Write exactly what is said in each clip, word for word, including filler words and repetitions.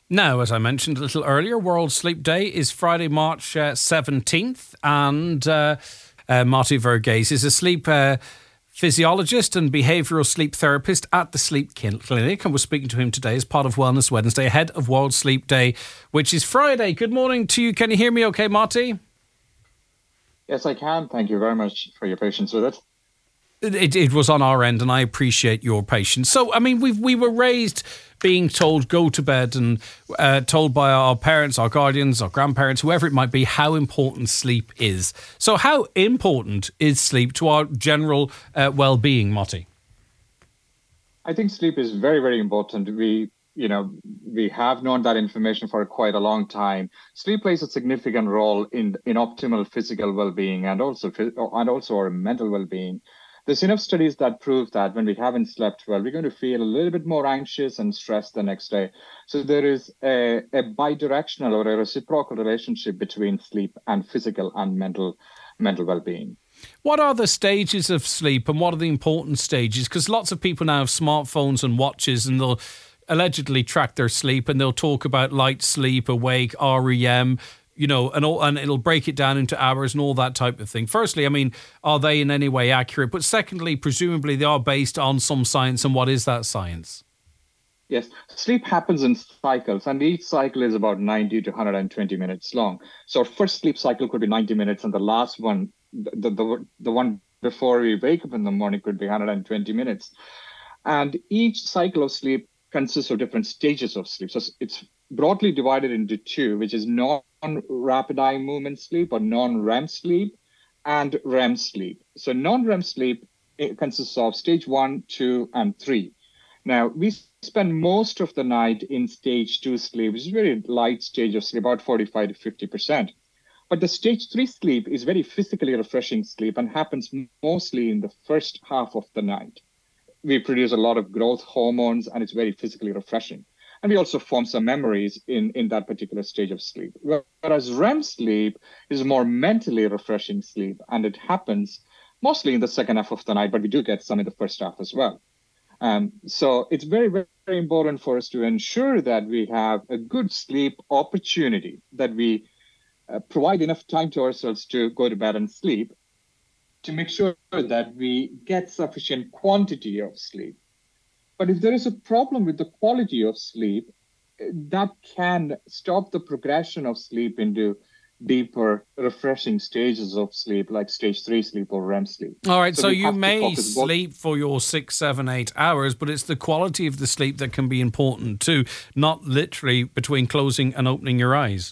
Now, as I mentioned a little earlier, World Sleep Day is Friday, March uh, seventeenth, and uh, uh, Marty Verghese is a sleep uh, physiologist and behavioural sleep therapist at the Sleep Clinic, and we're speaking to him today as part of Wellness Wednesday, ahead of World Sleep Day, which is Friday. Good morning to you. Can you hear me okay, Marty? Yes, I can. Thank you very much for your patience with it. It, it was on our end, and I appreciate your patience. So, I mean, we we were raised being told go to bed, and uh, told by our parents, our guardians, our grandparents, whoever it might be, how important sleep is. So, how important is sleep to our general uh, well-being, Motti? I think sleep is very, very important. We, you know, we have known that information for quite a long time. Sleep plays a significant role in in optimal physical well-being and also and also our mental well-being. There's enough studies that prove that when we haven't slept well, we're going to feel a little bit more anxious and stressed the next day. So there is a, a bidirectional or a reciprocal relationship between sleep and physical and mental mental well-being. What are the stages of sleep, and what are the important stages? Because lots of people now have smartphones and watches, and they'll allegedly track their sleep, and they'll talk about light sleep, awake, R E M, you know, and all, and it'll break it down into hours and all that type of thing. Firstly, I mean, are they in any way accurate? But secondly, presumably they are based on some science, and what is that science? Yes, sleep happens in cycles, and each cycle is about ninety to one hundred twenty minutes long. So, our first sleep cycle could be ninety minutes, and the last one, the, the, the one before we wake up in the morning, could be one hundred twenty minutes. And each cycle of sleep consists of different stages of sleep. So, it's broadly divided into two, which is non rapid eye movement sleep or non REM sleep and REM sleep. So, non REM sleep it consists of stage one, two, and three. Now, we spend most of the night in stage two sleep, which is a very light stage of sleep, about forty-five to fifty percent. But the stage three sleep is very physically refreshing sleep and happens mostly in the first half of the night. We produce a lot of growth hormones and it's very physically refreshing. And we also form some memories in, in that particular stage of sleep. Whereas REM sleep is more mentally refreshing sleep and it happens mostly in the second half of the night, but we do get some in the first half as well. Um, so it's very, very, very important for us to ensure that we have a good sleep opportunity, that we uh, provide enough time to ourselves to go to bed and sleep, to make sure that we get sufficient quantity of sleep. But if there is a problem with the quality of sleep, that can stop the progression of sleep into deeper, refreshing stages of sleep, like stage three sleep or REM sleep. All right, So so we you have to may focus both. sleep for your six, seven, eight hours, but it's the quality of the sleep that can be important too, not literally between closing and opening your eyes.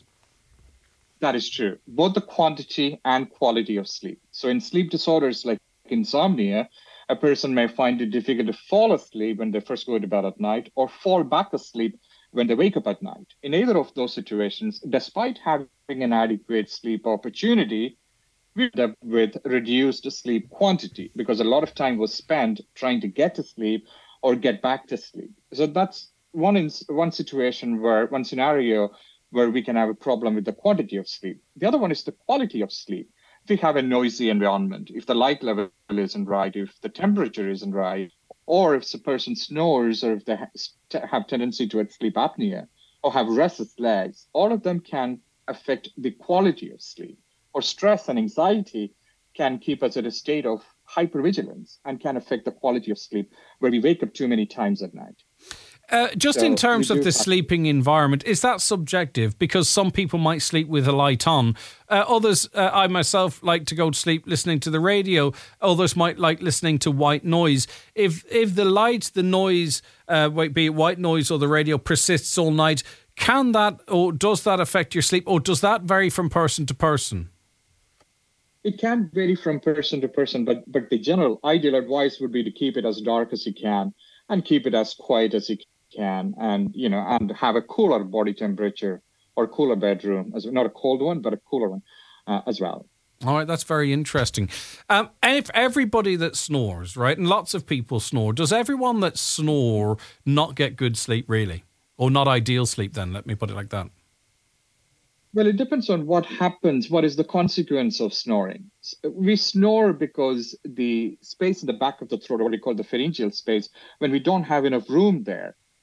That is true, both the quantity and quality of sleep. So, in sleep disorders like insomnia, a person may find it difficult to fall asleep when they first go to bed at night or fall back asleep when they wake up at night. In either of those situations, despite having an adequate sleep opportunity, we end up with reduced sleep quantity because a lot of time was spent trying to get to sleep or get back to sleep. So that's one in, one situation where one scenario where we can have a problem with the quantity of sleep. The other one is the quality of sleep. If we have a noisy environment, if the light level isn't right, if the temperature isn't right, or if the person snores, or if they have tendency to sleep apnea or have restless legs, all of them can affect the quality of sleep. Or stress and anxiety can keep us at a state of hypervigilance and can affect the quality of sleep where we wake up too many times at night. Uh, just in So we terms of do the have. sleeping environment, is that subjective? Because some people might sleep with a light on. Uh, others, uh, I myself, like to go to sleep listening to the radio. Others might like listening to white noise. If if the light, the noise, uh, be it white noise or the radio, persists all night, can that or does that affect your sleep, or does that vary from person to person? It can vary from person to person, but but the general ideal advice would be to keep it as dark as you can and keep it as quiet as you can, and you know, and have a cooler body temperature or cooler bedroom, as not a cold one, but a cooler one uh, as well. All right, that's very interesting. Um, and if everybody that snores, right, and lots of people snore, does everyone that snore not get good sleep, really? Or not ideal sleep, then? Let me put it like that. Well, it depends on what happens. What is the consequence of snoring? We snore because the space in the back of the throat, or what we call the pharyngeal space, when we don't have enough room there,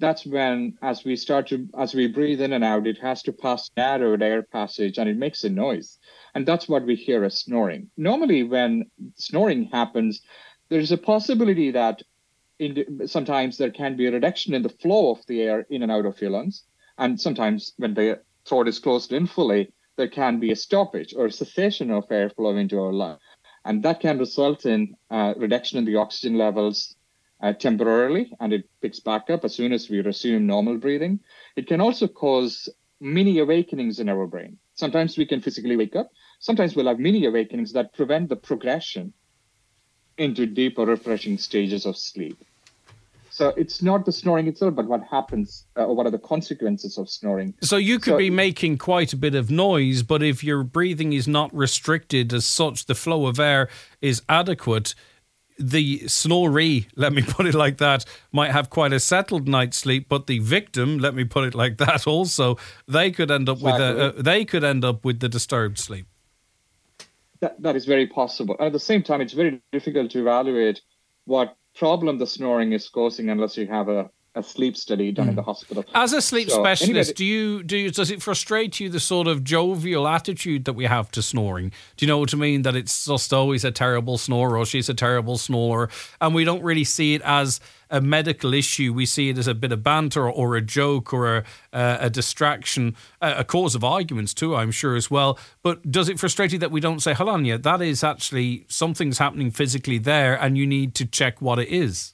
that's when, as we start to, as we breathe in and out, it has to pass narrowed air passage and it makes a noise. And that's what we hear as snoring. Normally, when snoring happens, there's a possibility that in the, sometimes there can be a reduction in the flow of the air in and out of your lungs. And sometimes when the throat is closed in fully, there can be a stoppage or cessation of airflow into our lung. And that can result in a reduction in the oxygen levels uh, temporarily, and it picks back up as soon as we resume normal breathing. It can also cause mini awakenings in our brain. Sometimes we can physically wake up. Sometimes we'll have mini awakenings that prevent the progression into deeper, refreshing stages of sleep. So it's not the snoring itself, but what happens, uh, or what are the consequences of snoring. So you could so, be making quite a bit of noise, but if your breathing is not restricted as such, the flow of air is adequate, the snoree, let me put it like that, might have quite a settled night's sleep, but the victim, let me put it like that also, they could end up exactly. with a, a they could end up with the disturbed sleep. That, that is very possible. And at the same time, it's very difficult to evaluate what problem the snoring is causing unless you have a, a sleep study done mm. in the hospital. As a sleep so, specialist, anyway, do you do you, does it frustrate you, the sort of jovial attitude that we have to snoring? Do you know what I mean? That it's just always a terrible snorer, or she's a terrible snorer, and we don't really see it as a medical issue. We see it as a bit of banter or, or a joke or a, uh, a distraction, a, a cause of arguments too, I'm sure, as well. But does it frustrate you that we don't say, hold on, yeah, that is actually something's happening physically there and you need to check what it is?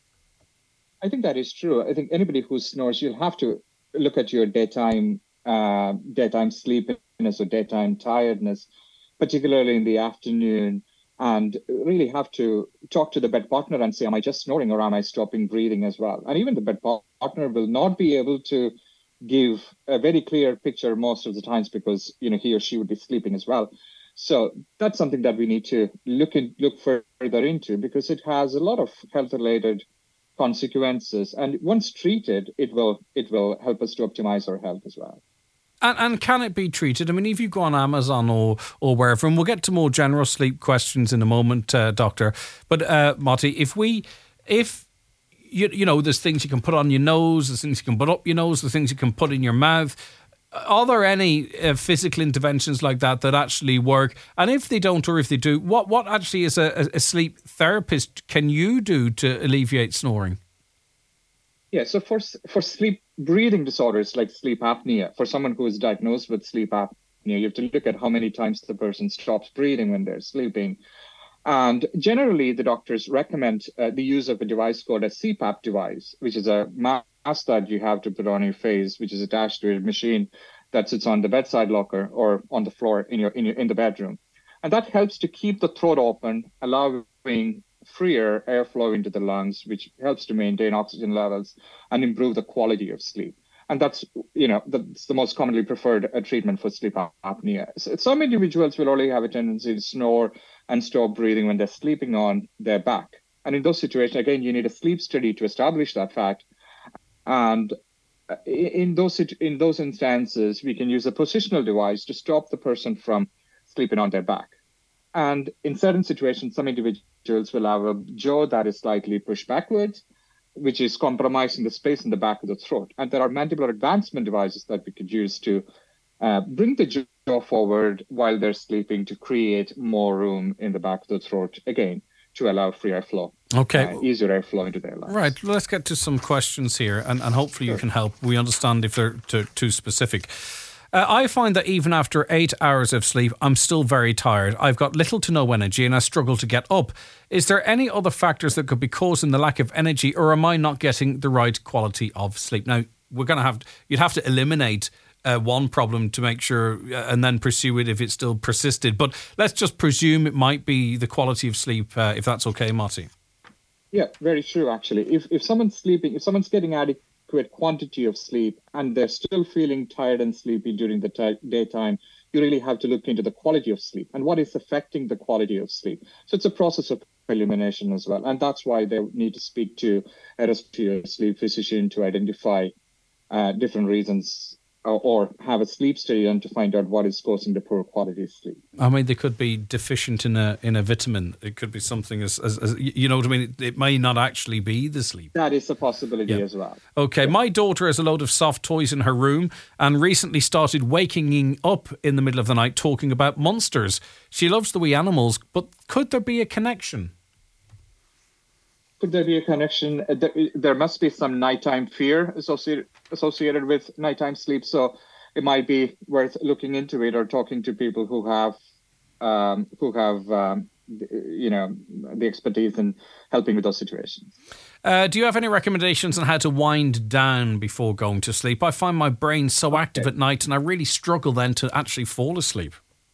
I think that is true. I think anybody who snores, you'll have to look at your daytime uh, daytime sleepiness or daytime tiredness, particularly in the afternoon, and really have to talk to the bed partner and say, am I just snoring or am I stopping breathing as well? And even the bed partner will not be able to give a very clear picture most of the times because, you know, he or she would be sleeping as well. So that's something that we need to look in, look further into, because it has a lot of health-related consequences, and once treated, it will it will help us to optimize our health as well. And, and can it be treated? I mean, if you go on Amazon or or wherever, and we'll get to more general sleep questions in a moment, uh, Doctor. But uh, Matti, if we, if you you know, there's things you can put on your nose, there's things you can put up your nose, there's things you can put in your mouth. Are there any uh, physical interventions like that that actually work? And if they don't, or if they do, what what actually as a, a sleep therapist can you do to alleviate snoring? Yeah, so for for sleep breathing disorders like sleep apnea, for someone who is diagnosed with sleep apnea, you have to look at how many times the person stops breathing when they're sleeping. And generally, the doctors recommend uh, the use of a device called a C PAP device, which is a mask that you have to put on your face, which is attached to a machine that sits on the bedside locker or on the floor in your in your in the bedroom. And that helps to keep the throat open, allowing freer airflow into the lungs, which helps to maintain oxygen levels and improve the quality of sleep. And that's, you know, that's the most commonly preferred uh, treatment for sleep apnea. So some individuals will only have a tendency to snore and stop breathing when they're sleeping on their back. And in those situations, again, you need a sleep study to establish that fact. And in those in those instances, we can use a positional device to stop the person from sleeping on their back. And in certain situations, some individuals will have a jaw that is slightly pushed backwards, which is compromising the space in the back of the throat. And there are mandibular advancement devices that we could use to uh, bring the jaw forward while they're sleeping to create more room in the back of the throat, again, to allow free airflow. Okay. Uh, easier airflow into their lungs. Right. Let's get to some questions here, and, and hopefully sure. you can help. We understand if they're too, too specific. Uh, I find that even after eight hours of sleep, I'm still very tired. I've got little to no energy and I struggle to get up. Is there any other factors that could be causing the lack of energy, or am I not getting the right quality of sleep? Now, we're going to have, you'd have to eliminate uh, one problem to make sure uh, and then pursue it if it still persisted. But let's just presume it might be the quality of sleep, uh, if that's okay, Matti. Yeah, very true, actually. If if someone's sleeping, if someone's getting adequate quantity of sleep and they're still feeling tired and sleepy during the t- daytime, you really have to look into the quality of sleep and what is affecting the quality of sleep. So it's a process of elimination as well. And that's why they need to speak to a sleep physician to identify uh, different reasons or, or have a sleep study done to find out what is causing the poor quality of sleep. I mean, they could be deficient in a in a vitamin. It could be something as, as, as you know what I mean. It, it may not actually be the sleep. That is a possibility Yeah. as well. Okay, Yeah. my daughter has a load of soft toys in her room and recently started waking up in the middle of the night talking about monsters. She loves the wee animals, but could there be a connection? Could there be a connection? Uh, There, there must be some nighttime fear associated associated with nighttime sleep. So it might be worth looking into it or talking to people who have um, who have um, you know the expertise in helping with those situations. Uh, do you have any recommendations on how to wind down before going to sleep? I find my brain so active at night and I really struggle then to actually fall asleep.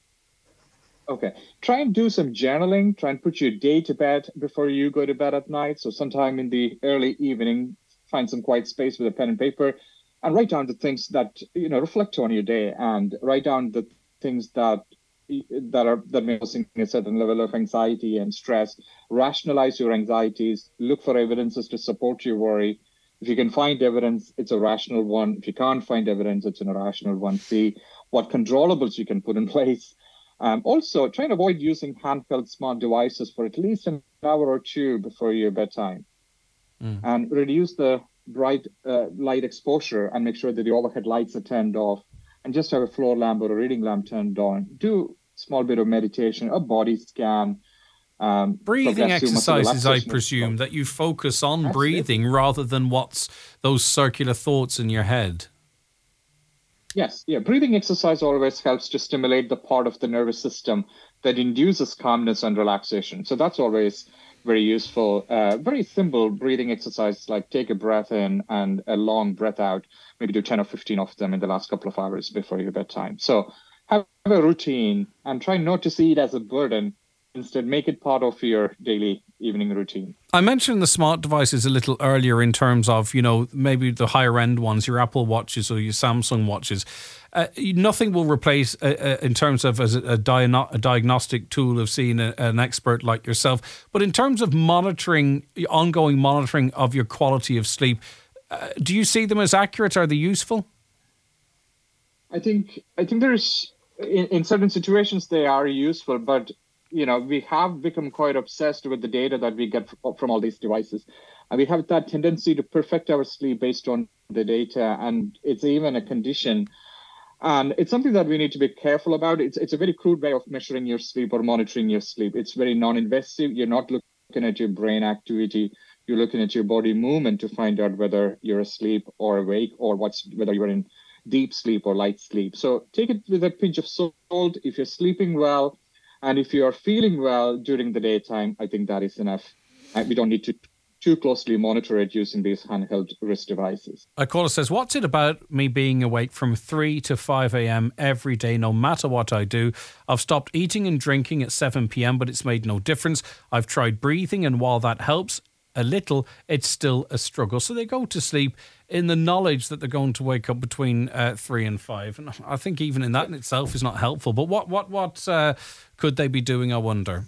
Okay. Try and do some journaling. Try and put your day to bed before you go to bed at night. So sometime in the early evening, find some quiet space with a pen and paper and write down the things that, you know, reflect on your day and write down the things that that are that may causing a certain level of anxiety and stress. Rationalize your anxieties. Look for evidences to support your worry. If you can find evidence, it's a rational one. If you can't find evidence, it's an irrational one. See what controllables you can put in place. Um, also, try and avoid using handheld smart devices for at least an hour or two before your bedtime. Mm. And reduce the bright uh, light exposure and make sure that the overhead lights are turned off and just have a floor lamp or a reading lamp turned on. Do a small bit of meditation, a body scan. Um, Breathing progressive muscle exercises, I relaxation. presume, that you focus on Absolutely. breathing rather than what's those circular thoughts in your head. Yes, yeah. Breathing exercise always helps to stimulate the part of the nervous system that induces calmness and relaxation. So that's always very useful. Uh, very simple breathing exercise, like take a breath in and a long breath out. Maybe do ten or fifteen of them in the last couple of hours before your bedtime. So have a routine and try not to see it as a burden. Instead, make it part of your daily evening routine. I mentioned the smart devices a little earlier in terms of, you know, maybe the higher end ones, your Apple Watches or your Samsung Watches. Uh, nothing will replace, uh, uh, in terms of as a, a, diano- a diagnostic tool of seeing a, an expert like yourself. But in terms of monitoring, ongoing monitoring of your quality of sleep, uh, do you see them as accurate? Are they useful? I think I think there's in, in certain situations they are useful, but you know we have become quite obsessed with the data that we get f- from all these devices, and we have that tendency to perfect our sleep based on the data, and it's even a condition, and it's something that we need to be careful about. It's it's a very crude way of measuring your sleep or monitoring your sleep. It's very non-invasive. You're not looking at your brain activity. You're looking at your body movement to find out whether you're asleep or awake, or what's whether you're in deep sleep or light sleep. So take it with a pinch of salt. If you're sleeping well and if you are feeling well during the daytime, I think that is enough. And we don't need to too closely monitor it using these handheld wrist devices. A caller says, what's it about me being awake from three to five a.m. every day, no matter what I do? I've stopped eating and drinking at seven p.m., but it's made no difference. I've tried breathing, and while that helps a little, it's still a struggle. So they go to sleep in the knowledge that they're going to wake up between uh, three and five. And I think even in that in itself is not helpful. But what what what uh, could they be doing, I wonder?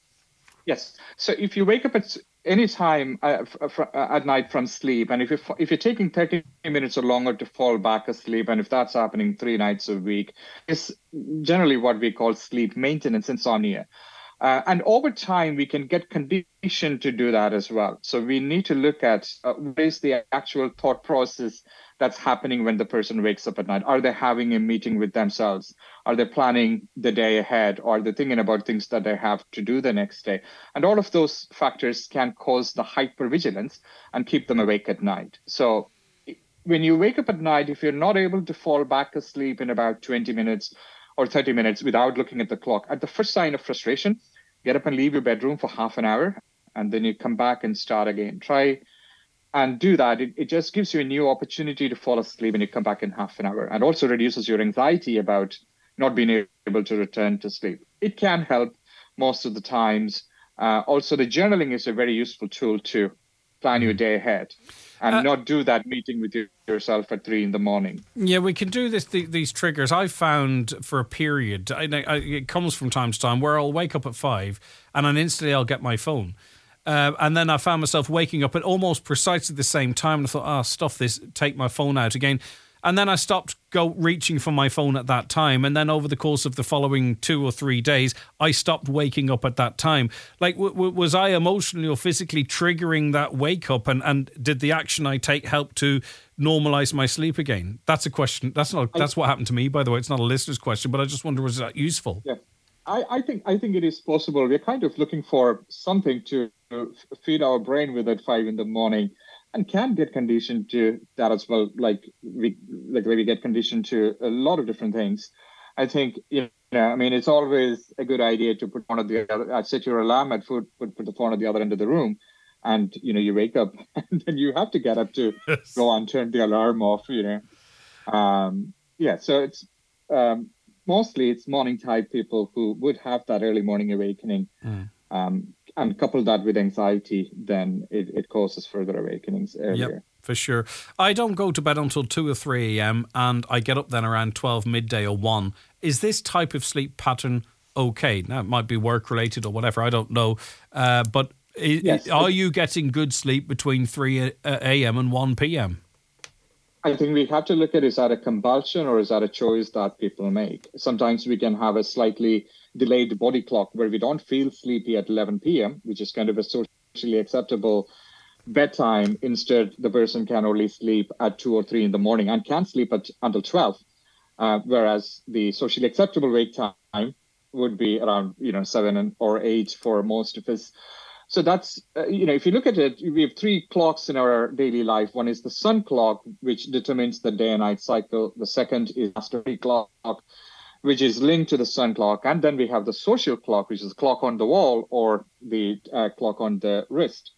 Yes. So if you wake up at any time uh, f- f- at night from sleep, and if you if you're taking thirty minutes or longer to fall back asleep, and if that's happening three nights a week, it's generally what we call sleep maintenance insomnia. Uh, and over time, we can get conditioned to do that as well. So we need to look at uh, what is the actual thought process that's happening when the person wakes up at night. Are they having a meeting with themselves? Are they planning the day ahead? Or are they thinking about things that they have to do the next day? And all of those factors can cause the hypervigilance and keep them awake at night. So when you wake up at night, if you're not able to fall back asleep in about twenty minutes or thirty minutes without looking at the clock, at the first sign of frustration, get up and leave your bedroom for half an hour, and then you come back and start again. Try and do that. It, it just gives you a new opportunity to fall asleep when you come back in half an hour, and also reduces your anxiety about not being able to return to sleep. It can help most of the times. Uh, also, the journaling is a very useful tool to plan your day ahead and Uh, not do that meeting with you, yourself at three in the morning. Yeah, we can do this. The, these triggers I've found for a period. I, I, it comes from time to time where I'll wake up at five, and then instantly I'll get my phone, uh, and then I found myself waking up at almost precisely the same time. And I thought, ah, oh, stuff this, take my phone out again. And then I stopped go reaching for my phone at that time. And then over the course of the following two or three days, I stopped waking up at that time. Like, w- w- was I emotionally or physically triggering that wake up? And, and did the action I take help to normalize my sleep again? That's a question. That's not. That's what happened to me, by the way. It's not a listener's question, but I just wonder, was that useful? Yeah, I, I think I think it is possible. We're kind of looking for something to feed our brain with at five in the morning, and can get conditioned to that as well. Like we like we get conditioned to a lot of different things. I think you know. I mean, it's always a good idea to put one of the other. Uh, set your alarm at foot. Put put the phone at the other end of the room, and you know you wake up, and then you have to get up to Yes. go and turn the alarm off. You know, um, yeah. So it's. Um, Mostly it's morning type people who would have that early morning awakening, Mm. um, and couple that with anxiety, then it, it causes further awakenings earlier. Yep, for sure. I don't go to bed until two or three a.m. and I get up then around twelve midday or one. Is this type of sleep pattern okay? Now, it might be work related or whatever, I don't know. Uh, but i Yes, i are I, you getting good sleep between three a.m. and one p.m.? I think we have to look at, is that a compulsion or is that a choice that people make? Sometimes we can have a slightly delayed body clock where we don't feel sleepy at eleven p.m., which is kind of a socially acceptable bedtime. Instead, the person can only sleep at two or three in the morning and can sleep at until twelve. Uh, whereas the socially acceptable wake time would be around, you know, seven and, or eight for most of us. So that's, uh, you know, if you look at it, we have three clocks in our daily life. One is the sun clock, which determines the day and night cycle. The second is the astronomy clock, which is linked to the sun clock. And then we have the social clock, which is the clock on the wall or the uh, clock on the wrist.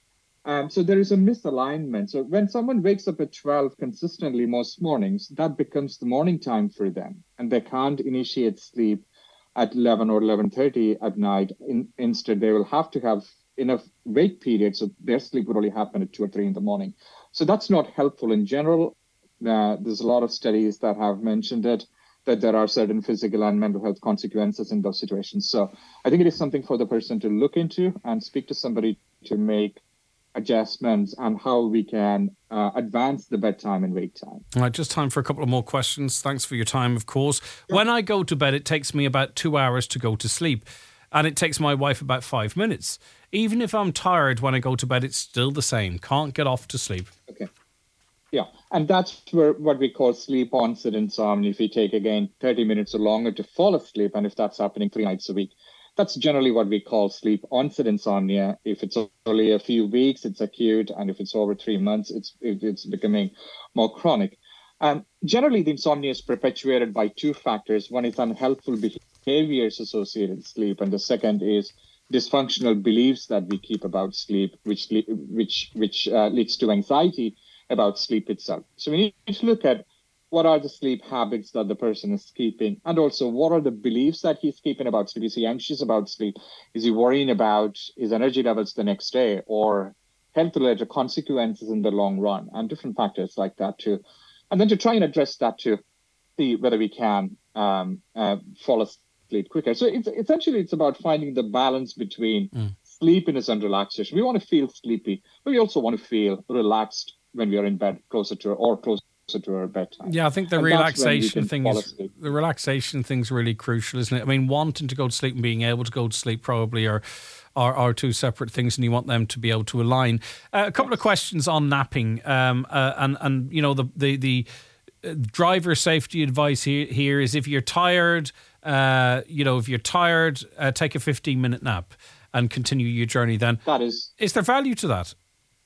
Um, so there is a misalignment. So when someone wakes up at twelve consistently most mornings, that becomes the morning time for them, and they can't initiate sleep at eleven or eleven thirty at night. In, instead, they will have to have enough wake period, so their sleep would only happen at two or three in the morning. So that's not helpful in general. Uh, there's a lot of studies that have mentioned it, that there are certain physical and mental health consequences in those situations. So I think it is something for the person to look into and speak to somebody to make adjustments and how we can uh, advance the bedtime and wake time. All right, just time for a couple of more questions. Thanks for your time, of course. Sure. When I go to bed, it takes me about two hours to go to sleep, and it takes my wife about five minutes. Even if I'm tired when I go to bed, it's still the same. Can't get off to sleep. Okay. Yeah, and that's where what we call sleep onset insomnia. If you take again thirty minutes or longer to fall asleep, and if that's happening three nights a week, that's generally what we call sleep onset insomnia. If it's only a few weeks, it's acute, and if it's over three months, it's it's becoming more chronic. Um, generally, the insomnia is perpetuated by two factors. One is unhelpful behaviors associated with sleep, and the second is dysfunctional beliefs that we keep about sleep, which which which uh, leads to anxiety about sleep itself. So we need to look at what are the sleep habits that the person is keeping, and also what are the beliefs that he's keeping about sleep. Is he anxious about sleep? Is he worrying about his energy levels the next day, or health-related consequences in the long run, and different factors like that too. And then to try and address that to see whether we can um, uh, fall asleep quicker. So it's essentially it's about finding the balance between mm. sleepiness and relaxation. We want to feel sleepy, but we also want to feel relaxed when we are in bed, closer to or closer to our bedtime. Yeah, I think the and relaxation thing is the relaxation thing's really crucial, isn't it? I mean, wanting to go to sleep and being able to go to sleep probably are are, are two separate things, and you want them to be able to align. Uh, a couple yes. of questions on napping, um, uh, and and you know the the the driver safety advice here here is if you're tired, uh, you know, if you're tired, uh, take a fifteen minute nap and continue your journey. Then that is is there value to that?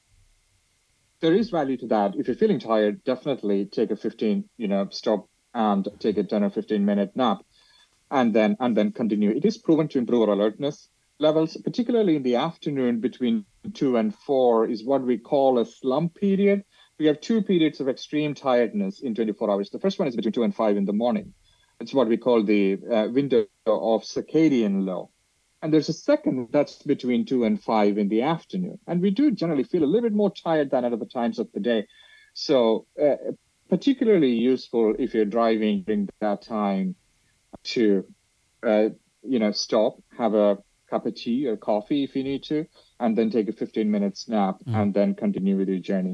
There is value to that. If you're feeling tired, definitely take a fifteen, you know, stop and take a ten or fifteen minute nap, and then and then continue. It is proven to improve our alertness levels, particularly in the afternoon between two and four is what we call a slump period. We have two periods of extreme tiredness in twenty-four hours. The first one is between two and five in the morning. It's what we call the uh, window of circadian low. And there's a second that's between two and five in the afternoon. And we do generally feel a little bit more tired than at other times of the day. So uh, particularly useful if you're driving during that time to, uh, you know, stop, have a cup of tea or coffee if you need to, and then take a fifteen minutes nap mm. and then continue with your journey.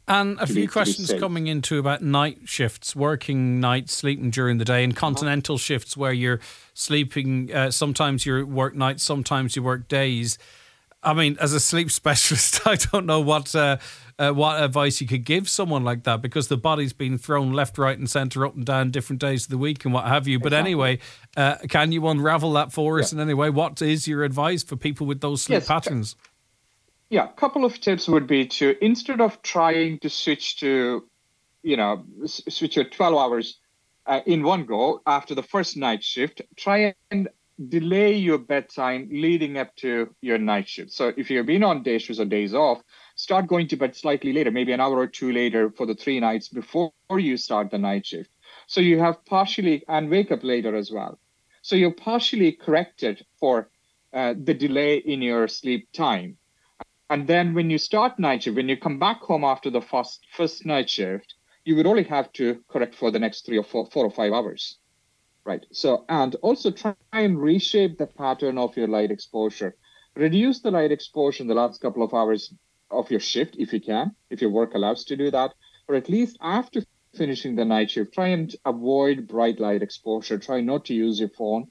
And a to few be, to be questions safe. coming into about night shifts, working nights, sleeping during the day, and continental shifts where you're sleeping. Uh, sometimes you work nights, sometimes you work days. I mean, as a sleep specialist, I don't know what uh, uh, what advice you could give someone like that, because the body's been thrown left, right, and centre, up and down, different days of the week, and what have you. But Exactly. anyway, uh, can you unravel that for us Yeah. in any way? What is your advice for people with those sleep Yes. patterns? Yeah, a couple of tips would be to, instead of trying to switch to, you know, s- switch your twelve hours uh, in one go after the first night shift, try and delay your bedtime leading up to your night shift. So if you've been on day shifts or days off, start going to bed slightly later, maybe an hour or two later for the three nights before you start the night shift. So you have partially, and wake up later as well. So you're partially corrected for uh, the delay in your sleep time. And then when you start night shift, when you come back home after the first first night shift, you would only have to correct for the next three or four, four or five hours, right? So, and also try and reshape the pattern of your light exposure. Reduce the light exposure in the last couple of hours of your shift, if you can, if your work allows to do that, or at least after finishing the night shift, try and avoid bright light exposure. Try not to use your phone,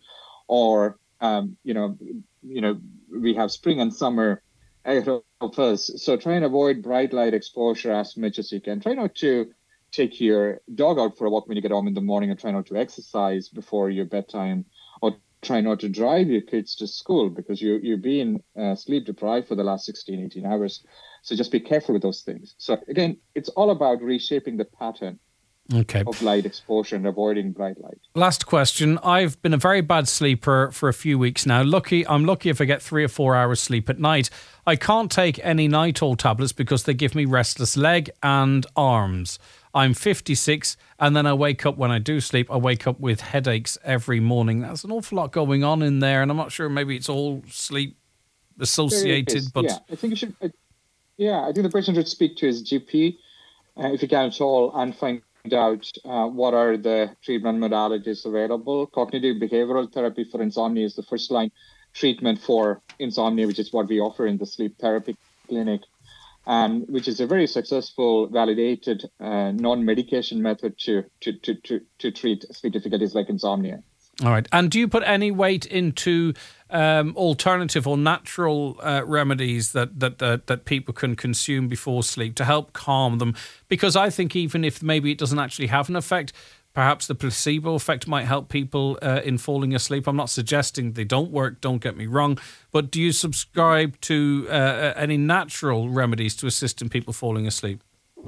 or um, you know, you know, we have spring and summer ahead of us, so try and avoid bright light exposure as much as you can. Try not to take your dog out for a walk when you get home in the morning, and try not to exercise before your bedtime, or try not to drive your kids to school because you, you've been uh, sleep deprived for the last sixteen, eighteen hours. So just be careful with those things. So again, it's all about reshaping the pattern Okay. of light exposure and avoiding bright light. Last question. I've been a very bad sleeper for a few weeks now. Lucky, I'm lucky if I get three or four hours sleep at night. I can't take any Nitol tablets because they give me restless leg and arms. I'm fifty-six, and then I wake up when I do sleep. I wake up with headaches every morning. There's an awful lot going on in there, and I'm not sure. Maybe it's all sleep associated, but yeah, I think you should. Uh, yeah, I think the person should speak to his G P uh, if he can at all, and find out uh, what are the treatment modalities available. Cognitive behavioral therapy for insomnia is the first line treatment for insomnia, which is what we offer in the sleep therapy clinic, and which is a very successful, validated, uh, non-medication method to, to to to to treat sleep difficulties like insomnia. All right. And do you put any weight into um, alternative or natural uh, remedies that, that that that people can consume before sleep to help calm them? Because I think even if maybe it doesn't actually have an effect, perhaps the placebo effect might help people uh, in falling asleep. I'm not suggesting they don't work, don't get me wrong, but do you subscribe to uh, any natural remedies to assist in people falling asleep?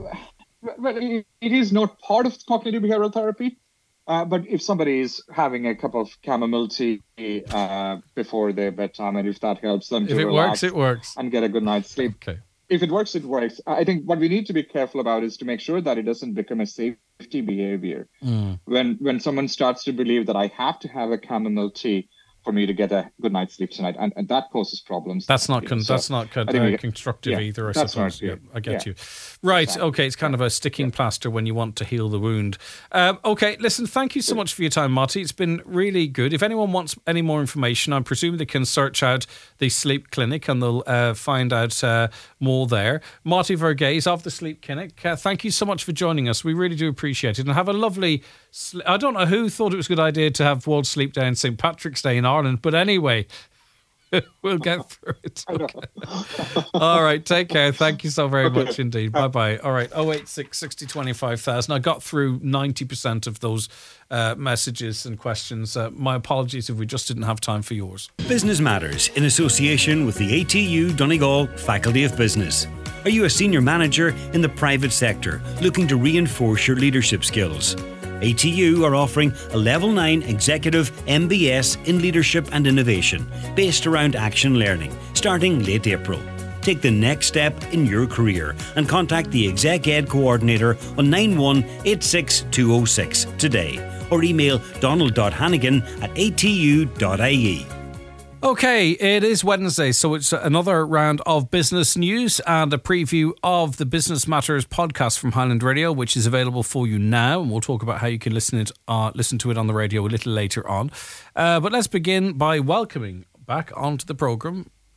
Well, it is not part of cognitive behavioral therapy. Uh, but if somebody is having a cup of chamomile tea uh, before their bedtime, and if that helps them to If it relax works, it works. and get a good night's sleep, Okay. if it works, it works. I think what we need to be careful about is to make sure that it doesn't become a safety behavior. Mm. When when someone starts to believe that I have to have a chamomile tea for me to get a good night's sleep tonight, and, and that causes problems. That's not You know, con- so that's not con- I think uh, we- constructive yeah, either, I that's suppose. not Yeah, good. I get Yeah. you. Right, Exactly. okay, it's kind of a sticking plaster when you want to heal the wound. Um, okay, listen, thank you so much for your time, Marty. It's been really good. If anyone wants any more information, I presume they can search out the Sleep Clinic and they'll uh, find out uh, more there. Marty Verghese of the Sleep Clinic, uh, thank you so much for joining us. We really do appreciate it. And have a lovely... Sl- I don't know who thought it was a good idea to have World Sleep Day on Saint Patrick's Day in Ireland, but anyway... We'll get through it. Okay. All right. Take care. Thank you so very okay. much indeed. Bye bye. All right. oh eight six, sixty, twenty-five thousand. I got through ninety percent of those uh, messages and questions. Uh, my apologies if we just didn't have time for yours. Business Matters in association with the A T U Donegal Faculty of Business. Are you a senior manager in the private sector looking to reinforce your leadership skills? A T U are offering a Level nine Executive M B S in Leadership and Innovation based around action learning, starting late April. Take the next step in your career and contact the Exec Ed Coordinator on nine one eight six two zero six today or email donald dot hannigan at a t u dot i e. Okay, it is Wednesday, so it's another round of business news and a preview of the Business Matters podcast from Highland Radio, which is available for you now, and we'll talk about how you can listen it, uh, listen to it on the radio a little later on. Uh, but let's begin by welcoming back onto the programme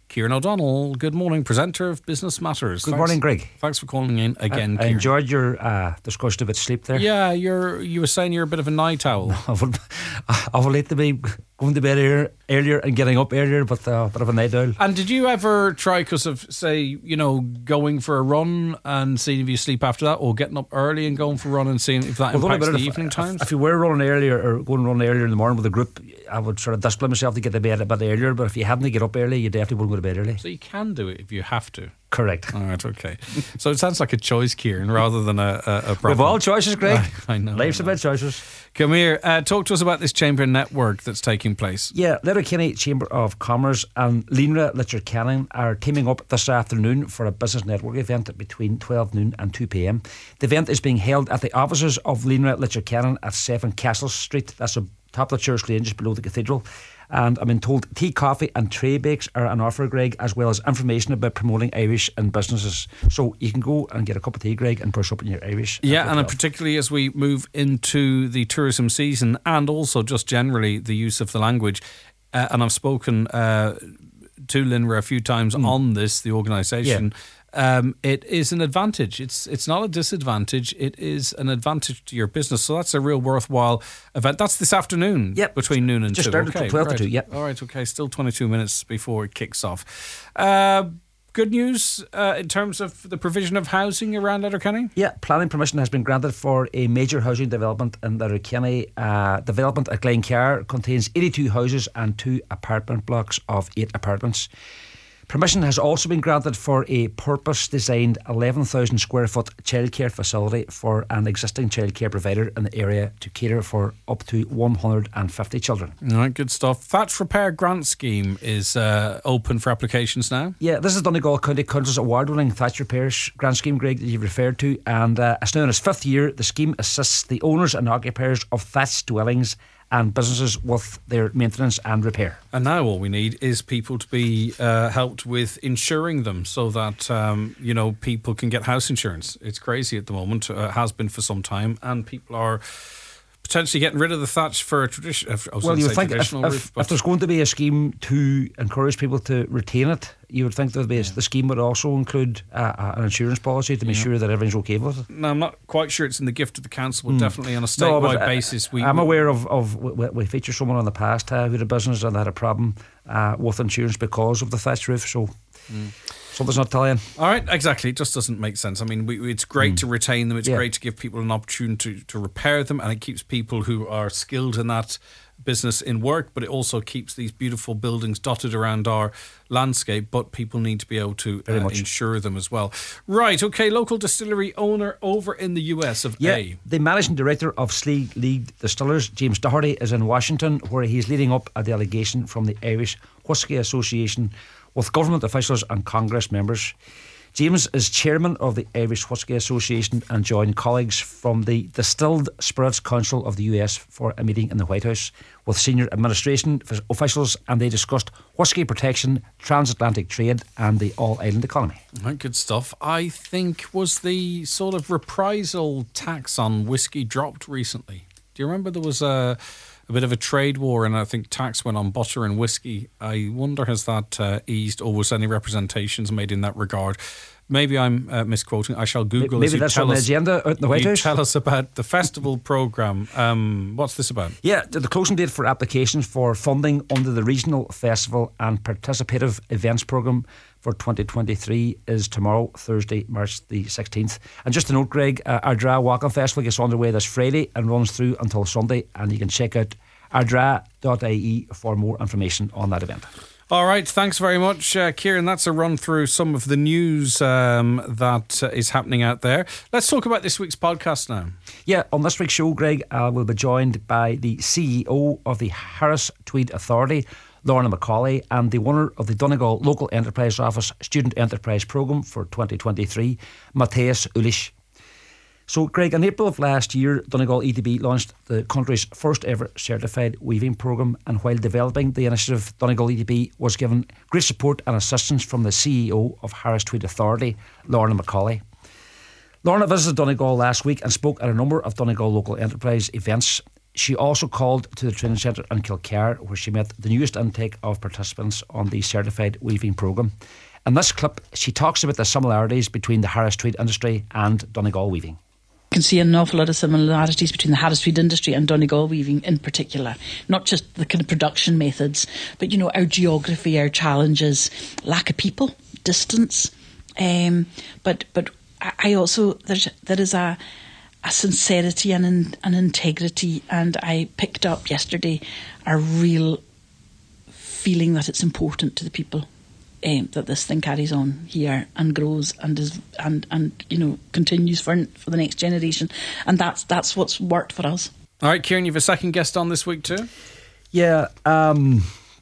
Kieran O'Donnell, good morning, presenter of Business Matters. Good Thanks- morning, Greg. Thanks for calling in again, I, I Kieran. enjoyed your uh, discussion about sleep there. Yeah, you're. You were saying you're a bit of a night owl. I would, I would like to be going to bed earlier, earlier and getting up earlier, but uh, a bit of a night owl. And did you ever try, because of, say, you know, going for a run and seeing if you sleep after that, or getting up early and going for a run and seeing if that Well, impacts the if, evening if, times? If you were running earlier or going to run earlier in the morning with a group, I would sort of discipline myself to get to bed a bit earlier. But if you hadn't to get up early, you definitely wouldn't go to bed early. So you can do it if you have to. Correct. All right, okay. So it sounds like a choice, Kieran, rather than a, a, a problem. We've all choices, Greg. I, I know. Life's I know. about choices. Come here. Uh, talk to us about this chamber network that's taking place. Yeah, Letterkenny Chamber of Commerce and Línra Letterkenny are teaming up this afternoon for a business network event between twelve noon and two p.m. The event is being held at the offices of Línra Letterkenny at seven Castle Street. That's a top of the church lane just below the cathedral. And I've been told tea, coffee and tray bakes are an offer, Greg, as well as information about promoting Irish in businesses. So you can go and get a cup of tea, Greg, and brush up on your Irish. Yeah, and particularly as we move into the tourism season, and also just generally the use of the language. Uh, and I've spoken uh, to Línra a few times mm. on this, the organisation. Yeah. Um, it is an advantage. It's it's not a disadvantage. It is an advantage to your business. So that's a real worthwhile event. That's this afternoon, yep. between noon and Just two. started okay, from twelve right. to two. Yep. All right. Okay. Still twenty-two minutes before it kicks off. Uh, good news uh, in terms of the provision of housing around Letterkenny. Yeah, planning permission has been granted for a major housing development in Letterkenny. Uh, development at Glencar contains eighty-two houses and two apartment blocks of eight apartments. Permission has also been granted for a purpose-designed eleven thousand square foot childcare facility for an existing childcare provider in the area to cater for up to one hundred fifty children. All right, good stuff. Thatch Repair Grant Scheme is uh, open for applications now. Yeah, this is Donegal County Council's award-winning Thatch Repairs Grant Scheme, Greg, that you've referred to, and uh, it's now in its fifth year. The scheme assists the owners and occupiers of thatched dwellings and businesses with their maintenance and repair. And now all we need is people to be uh, helped with insuring them so that, um, you know, people can get house insurance. It's crazy at the moment, uh, has been for some time, and people are potentially getting rid of the thatch for a tradition. I was well, you would think if, traditional if, roof, if there's going to be a scheme to encourage people to retain it, you would think that yeah. the scheme would also include uh, an insurance policy to make yeah. sure that everything's okay with it. No, I'm not quite sure it's in the gift of the council, but mm. definitely on a statewide no, but, uh, basis. We, I'm we, aware of, of we, we featured someone in the past uh, who had a business and had a problem uh, with insurance because of the thatched roof, so mm. something's not telling. All right, exactly. It just doesn't make sense. I mean, we, it's great mm. to retain them. It's yeah. great to give people an opportunity to, to repair them, and it keeps people who are skilled in that business in work, but it also keeps these beautiful buildings dotted around our landscape, but people need to be able to uh, insure them as well. Right, okay, local distillery owner over in the U S of yeah, A. The managing director of Sligo League Distillers, James Doherty, is in Washington, where he's leading up a delegation from the Irish Whisky Association with government officials and Congress members. James is chairman of the Irish Whisky Association and joined colleagues from the Distilled Spirits Council of the U S for a meeting in the White House with senior administration officials, and they discussed whisky protection, transatlantic trade and the all-island economy. Right, good stuff. I think, was the sort of reprisal tax on whisky dropped recently? Do you remember there was a... a bit of a trade war, and I think tax went on butter and whiskey. I wonder, has that uh, eased, or was any representations made in that regard? Maybe I'm uh, misquoting. I shall Google. Maybe that's on the agenda out in the White you House. Tell us about the festival programme. Um, what's this about? Yeah, the closing date for applications for funding under the Regional Festival and Participative Events Programme for twenty twenty-three is tomorrow, Thursday, March the sixteenth. And just to note, Greg, uh, Ardra Walking Festival gets underway this Friday and runs through until Sunday, and you can check out ardra dot I E for more information on that event. All right, thanks very much, uh, Kieran. That's a run through some of the news um, that uh, is happening out there. Let's talk about this week's podcast now. Yeah, on this week's show, Greg, uh, we'll be joined by the C E O of the Harris Tweed Authority, Lorna Macaulay, and the winner of the Donegal Local Enterprise Office Student Enterprise Programme for twenty twenty-three, Matthias Ulisch. So, Greg, in April of last year, Donegal E D B launched the country's first ever certified weaving programme, and while developing the initiative, Donegal E D B was given great support and assistance from the C E O of Harris Tweed Authority, Lorna Macaulay. Lorna visited Donegal last week and spoke at a number of Donegal local enterprise events. She also called to the training centre in Kilcare, where she met the newest intake of participants on the certified weaving programme. In this clip, she talks about the similarities between the Harris Tweed industry and Donegal weaving. You can see an awful lot of similarities between the Harris Tweed industry and Donegal weaving in particular. Not just the kind of production methods, but, you know, our geography, our challenges, lack of people, distance. Um, but but I also, there's, there is a, a sincerity and an, an integrity, and I picked up yesterday a real feeling that it's important to the people. Um, that this thing carries on here and grows and is and and you know continues for for the next generation, and that's that's what's worked for us. All right, Kieran, you have a second guest on this week too. Yeah, um,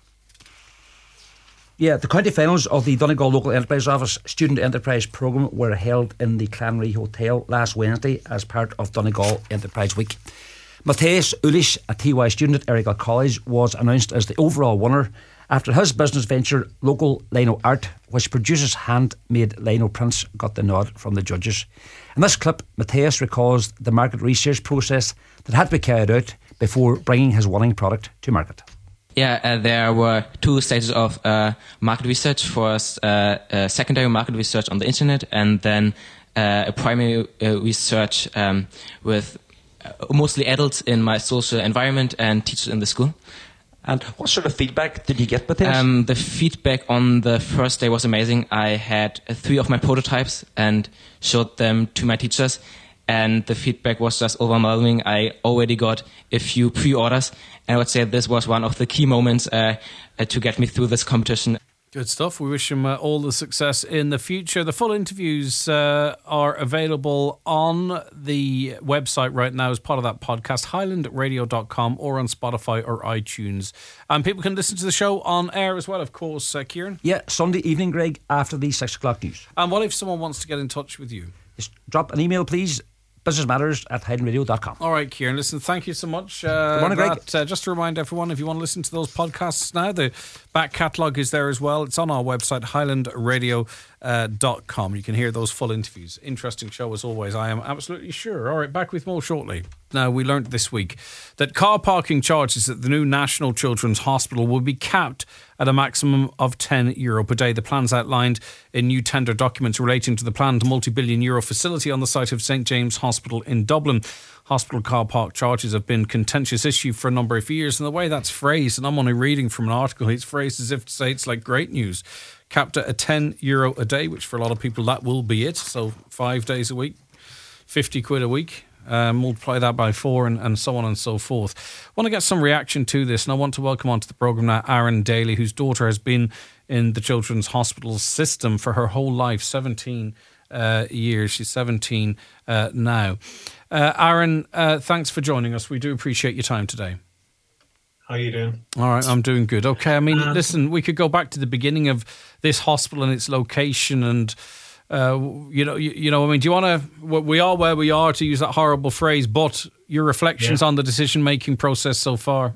yeah. The county finals of the Donegal Local Enterprise Office Student Enterprise Programme were held in the Clanry Hotel last Wednesday as part of Donegal Enterprise Week. Matthias Ulish, a T Y student at Errigal College, was announced as the overall winner after his business venture, Local Lino Art, which produces handmade lino prints, got the nod from the judges. In this clip, Matthias recalls the market research process that had to be carried out before bringing his winning product to market. Yeah, uh, there were two stages of uh, market research. First, uh, uh, secondary market research on the internet, and then uh, a primary uh, research um, with uh, mostly adults in my social environment and teachers in the school. And what sort of feedback did you get with this? Um, the feedback on the first day was amazing. I had uh, three of my prototypes and showed them to my teachers, and the feedback was just overwhelming. I already got a few pre-orders, and I would say this was one of the key moments uh, uh, to get me through this competition. Good stuff. We wish him uh, all the success in the future. The full interviews uh, are available on the website right now as part of that podcast, highland radio dot com, or on Spotify or iTunes. And people can listen to the show on air as well, of course, uh, Kieran. Yeah, Sunday evening, Greg, after the six o'clock news. And what if someone wants to get in touch with you? Just drop an email, please. business matters at highland radio dot com. All right, Kieran, listen, thank you so much. Uh, Good morning, Greg. That, uh, just to remind everyone, if you want to listen to those podcasts now, the back catalogue is there as well. It's on our website, highland radio dot com. You can hear those full interviews. Interesting show as always, I am absolutely sure. All right, back with more shortly. Now, we learned this week that car parking charges at the new National Children's Hospital will be capped at a maximum of ten euro per day. The plans outlined in new tender documents relating to the planned multi-billion euro facility on the site of St James Hospital in Dublin. Hospital car park charges have been a contentious issue for a number of years, and the way that's phrased, and I'm only reading from an article, it's phrased as if to say it's like great news. Capped at a ten euro a day, which for a lot of people that will be it. So five days a week, fifty quid a week. Uh, multiply that by four, and, and so on and so forth. I want to get some reaction to this, and I want to welcome onto the programme now Aaron Daly, whose daughter has been in the Children's Hospital system for her whole life, seventeen uh, years. She's seventeen uh, now. Uh, Aaron, uh, thanks for joining us. We do appreciate your time today. How are you doing? All right, I'm doing good. Okay, I mean, um, listen, we could go back to the beginning of this hospital and its location and Uh, you know, you, you know. I mean, do you want to? We are where we are, to use that horrible phrase. But your reflections yeah. on the decision-making process so far.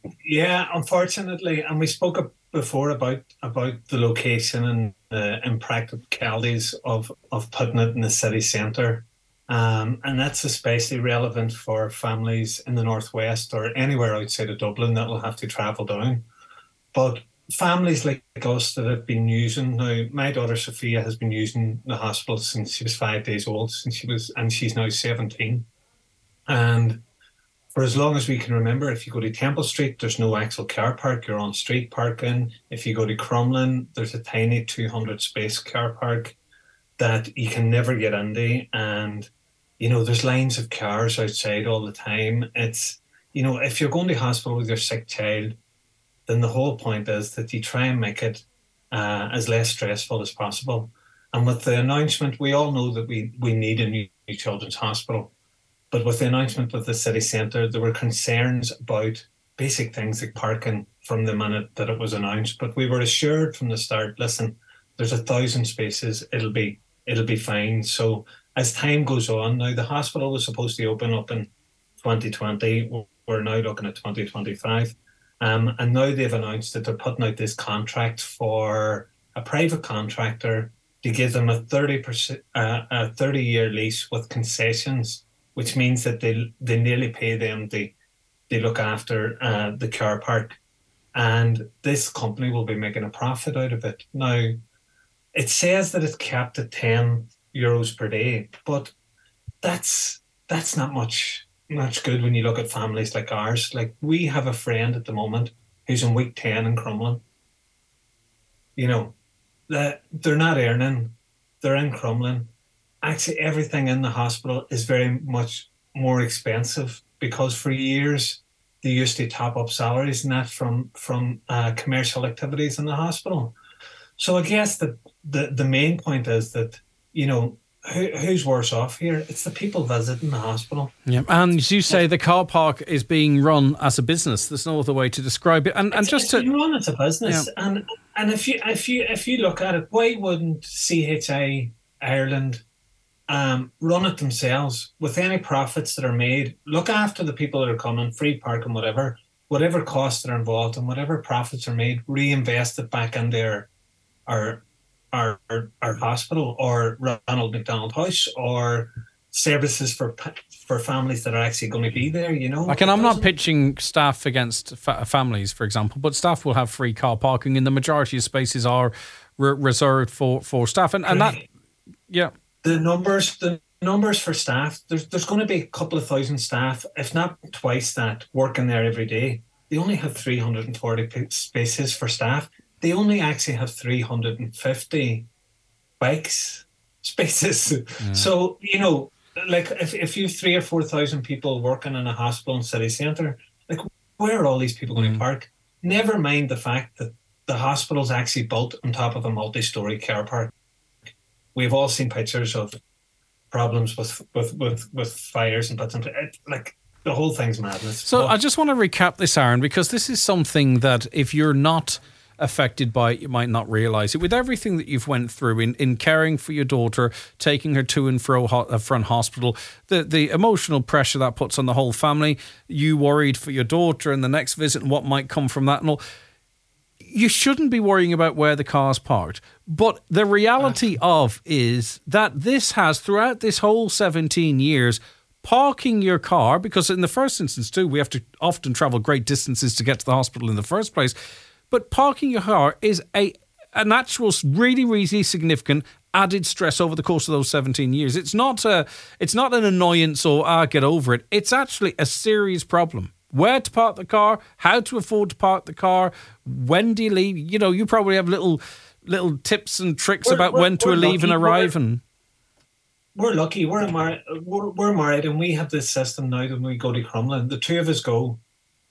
Yeah, unfortunately, and we spoke before about about the location and the impracticalities of of putting it in the city centre, um, and that's especially relevant for families in the northwest or anywhere outside of Dublin that will have to travel down. But families like us that have been using now, my daughter Sophia has been using the hospital since she was five days old, since she was, and she's now seventeen. And for as long as we can remember, if you go to Temple Street, there's no actual car park, you're on street parking. If you go to Crumlin, there's a tiny two hundred space car park that you can never get into. And, you know, there's lines of cars outside all the time. It's, you know, if you're going to hospital with your sick child, then the whole point is that you try and make it uh, as less stressful as possible. And with the announcement, we all know that we, we need a new, new children's hospital. But with the announcement of the city centre, there were concerns about basic things like parking from the minute that it was announced. But we were assured from the start, listen, there's a thousand spaces, it'll be it'll be fine. So as time goes on, now the hospital was supposed to open up in twenty twenty. We're now looking at twenty twenty-five. Um, and now they've announced that they're putting out this contract for a private contractor to give them a thirty percent, uh, a thirty-year lease with concessions, which means that they they nearly pay them the they look after uh, the car park, and this company will be making a profit out of it. Now, it says that it's capped at ten euros per day, but that's that's not much much good when you look at families like ours. Like, we have a friend at the moment who's in week ten in Crumlin. You know, that they're not earning, they're in Crumlin. Actually, everything in the hospital is very much more expensive, because for years they used to top up salaries and that from from uh, commercial activities in the hospital. So I guess that the the main point is that, you know, who, who's worse off here? It's the people visiting the hospital. Yeah, and as you say, the car park is being run as a business. There's no other way to describe it. And and it's, just it's to being run as a business, yeah. and and if you if you if you look at it, why wouldn't C H I Ireland um, run it themselves with any profits that are made? Look after the people that are coming, free parking, whatever, whatever costs that are involved, and whatever profits are made, reinvest it back in their our our our, our hospital, or Ronald McDonald House, or services for for families that are actually going to be there, you know. Like, and I'm not pitching staff against fa- families, for example, but staff will have free car parking, and the majority of spaces are re- reserved for, for staff, and, and that, yeah. The numbers, the numbers for staff, there's there's going to be a couple of thousand staff, if not twice that, working there every day. They only have three hundred forty spaces for staff. They only actually have three hundred fifty bikes spaces. Yeah. So, you know, like if, if you have three or four thousand people working in a hospital in city centre, like, where are all these people going mm. to park? Never mind the fact that the hospital's actually built on top of a multi-storey car park. We've all seen pictures of problems with with with, with fires and bits and it, like, the whole thing's madness. So but, I just want to recap this, Aaron, because this is something that if you're not affected by it, you might not realise it. With everything that you've went through in, in caring for your daughter, taking her to and fro ho- from hospital, the, the emotional pressure that puts on the whole family, you worried for your daughter and the next visit and what might come from that and all, you shouldn't be worrying about where the car's parked. But the reality of is that this has, throughout this whole seventeen years, parking your car, because in the first instance too, we have to often travel great distances to get to the hospital in the first place, but parking your car is a an actual really, really significant added stress over the course of those seventeen years. It's not a, it's not an annoyance or, ah, get over it. It's actually a serious problem. Where to park the car, how to afford to park the car, when do you leave? You know, you probably have little little tips and tricks we're, about we're, when to leave and arrive. We're, and we're lucky. We're, mar- we're, we're married, and we have this system now that we go to Crumlin. The two of us go.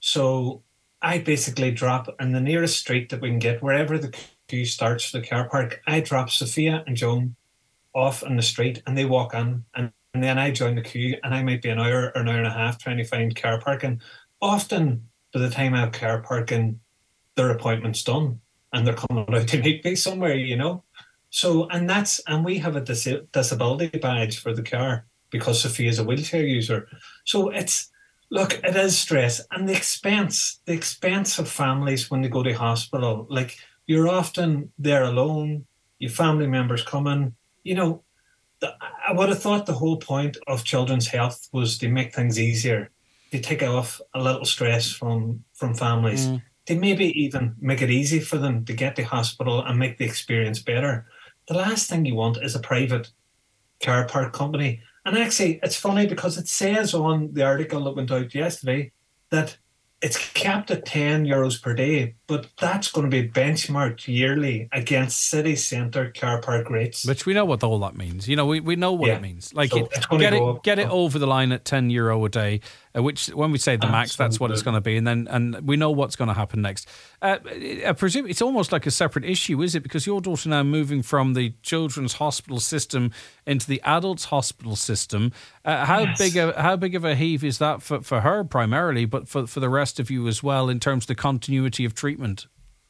So I basically drop in the nearest street that we can get, wherever the queue starts for the car park. I drop Sophia and Joan off in the street, and they walk in, and, and then I join the queue, and I might be an hour or an hour and a half trying to find car parking. Often, by the time I have car parking, their appointment's done, and they're coming out to meet me somewhere, you know. So, and that's, and we have a dis- disability badge for the car because Sophia's a wheelchair user. So it's, look, it is stress, and the expense, the expense of families when they go to hospital. Like, you're often there alone, your family members coming. You know, the, I would have thought the whole point of Children's Health was to make things easier, to take off a little stress from from families, mm. to maybe even make it easy for them to get to hospital and make the experience better. The last thing you want is a private car park company. And actually, it's funny because it says on the article that went out yesterday that it's capped at ten euros per day, but that's going to be benchmarked yearly against city centre car park rates. Which we know what all that means. You know, we, we know what yeah. it means. Like, so it, get it get it over the line at ten euro a day, uh, which when we say the max, Absolutely. That's what it's going to be. And then and we know what's going to happen next. Uh, I presume it's almost like a separate issue, is it? Because your daughter now moving from the children's hospital system into the adults hospital system. Uh, how yes. big a how big of a heave is that for, for her primarily, but for, for the rest of you as well in terms of the continuity of treatment?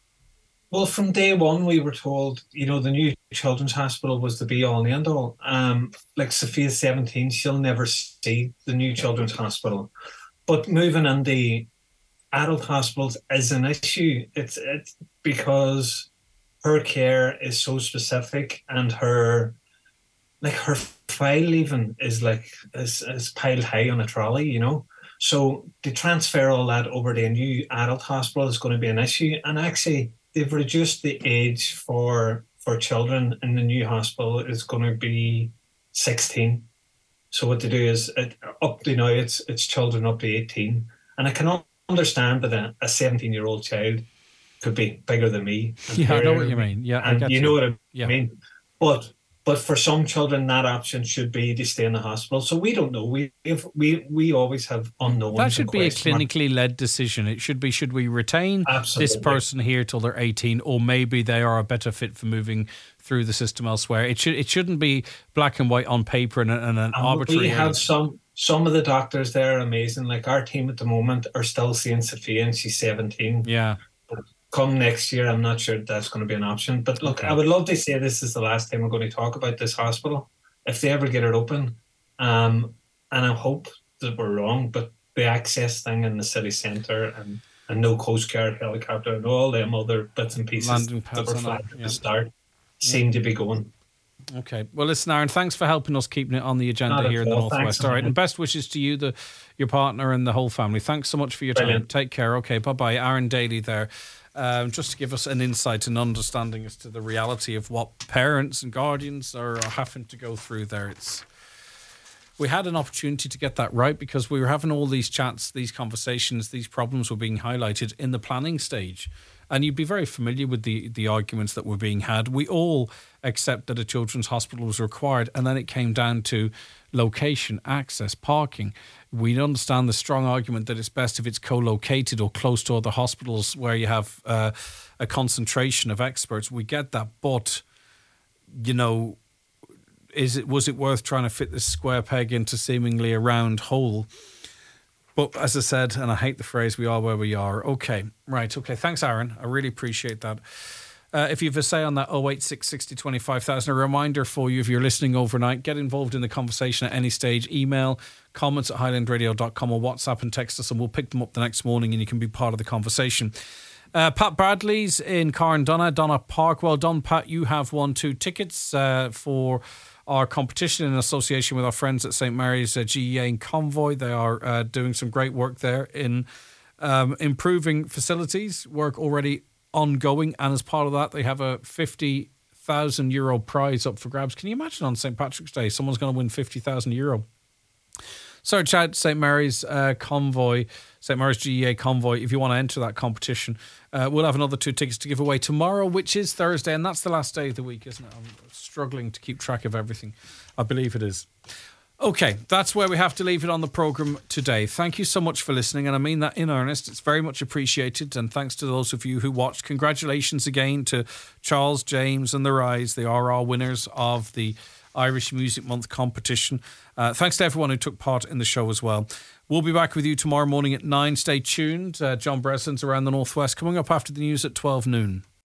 Well, from day one, we were told, you know, the new children's hospital was the be-all and end-all. Um, like Sophia's seventeen, she'll never see the new children's hospital. But moving into adult hospitals is an issue. It's, it's because her care is so specific, and her, like, her file even is like, is, is piled high on a trolley, you know. So to transfer all that over to a new adult hospital is going to be an issue. And actually, they've reduced the age for for children in the new hospital is going to be sixteen. So what to do is it, up to now it's it's children up to eighteen, and I can understand that a seventeen-year-old child could be bigger than me. Yeah, I know what you mean. Yeah, and I get you you. know what I Yeah. mean. But but for some children, that option should be to stay in the hospital. So we don't know. We if we we always have unknowns. That should and be a question marks. clinically led decision. It should be, should we retain Absolutely. this person here till they're eighteen, or maybe they are a better fit for moving through the system elsewhere? It should it shouldn't be black and white on paper and, and an And arbitrary. we have age. some some of the doctors there are amazing. Like our team at the moment are still seeing Sophia, and she's seventeen. Yeah. Come next year, I'm not sure that's going to be an option. But look, Okay. I would love to say this is the last time we're going to talk about this hospital, if they ever get it open. Um, and I hope that we're wrong, but the access thing in the city centre and, and no Coast Guard helicopter and all them other bits and pieces Landing that pads were and flagged that, at yeah. the start seem to be going. Okay. Well, listen, Aaron, thanks for helping us keeping it on the agenda Not at here in the all. Thanks Northwest. a All right. million. And best wishes to you, the your partner, and the whole family. Thanks so much for your time. Brilliant. Take care. Okay. Bye-bye. Aaron Daly there. Um, just to give us an insight and understanding as to the reality of what parents and guardians are, are having to go through there. It's we had an opportunity to get that right because we were having all these chats, these conversations, these problems were being highlighted in the planning stage. And you'd be very familiar with the, the arguments that were being had. We all accept that a children's hospital was required, and then it came down to location, access, parking. We understand the strong argument that it's best if it's co-located or close to other hospitals where you have uh, a concentration of experts. We get that, but, you know, is it was it worth trying to fit this square peg into seemingly a round hole? But as I said, and I hate the phrase, we are where we are. Okay, right. Okay, thanks, Aaron. I really appreciate that. Uh, if you have a say on that, oh eight six sixty twenty-five thousand, a reminder for you if you're listening overnight, get involved in the conversation at any stage. Email comments at highland radio dot com or WhatsApp and text us and we'll pick them up the next morning and you can be part of the conversation. Uh, Pat Bradley's in Carndonna, Donna Park. Well done, Pat. You have won two tickets uh, for our competition in association with our friends at Saint Mary's uh, G E A and Convoy. They are uh, doing some great work there in um, improving facilities, work already ongoing. And as part of that, they have a fifty thousand euro prize up for grabs. Can you imagine on Saint Patrick's Day, someone's going to win fifty thousand euro? Search out Saint Mary's uh, Convoy, Saint Mary's G E A Convoy, if you want to enter that competition. Uh, we'll have another two tickets to give away tomorrow, which is Thursday, and that's the last day of the week, isn't it? I'm struggling to keep track of everything. I believe it is. Okay, that's where we have to leave it on the programme today. Thank you so much for listening, and I mean that in earnest. It's very much appreciated, and thanks to those of you who watched. Congratulations again to Charles, James and the Rise. They are our winners of the Irish Music Month competition. Uh, thanks to everyone who took part in the show as well. We'll be back with you tomorrow morning at nine. Stay tuned. Uh, John Breslin's around the Northwest coming up after the news at twelve noon.